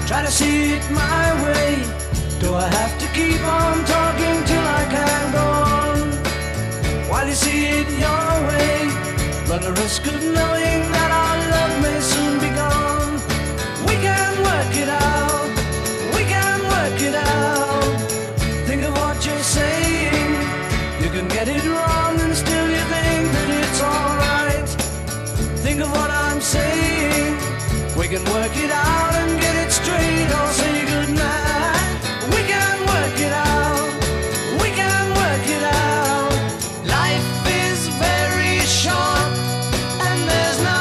Try to see it my way. Do I have to keep on talking till I can go on? While you see it your way, run the risk of knowing that our love may soon be gone. We can work it out, we can work it out. Think of what you're saying. You can get it wrong and still you think that it's alright. Think of what I'm saying. We can work it out and get it straight or say goodnight. We can work it out, we can work it out. Life is very short and there's no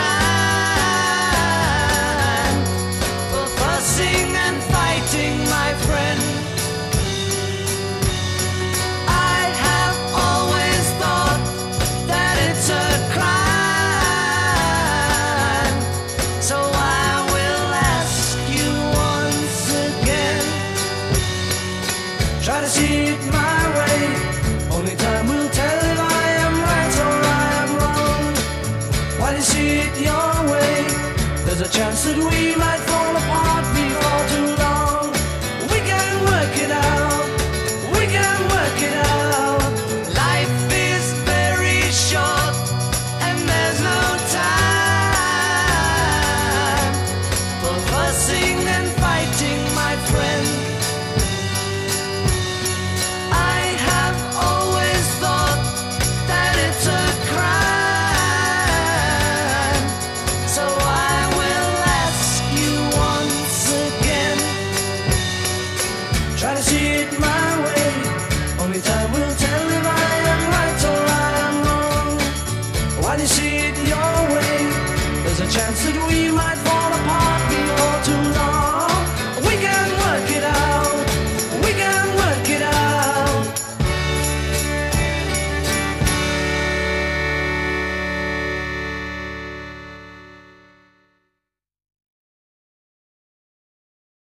time for fussing and fighting, my friend. I have always thought that it's a crime, so I will ask you once again. Try to see it my way. Only time will tell if I am right or I am wrong. While you see it your way, there's a chance that we might fall apart.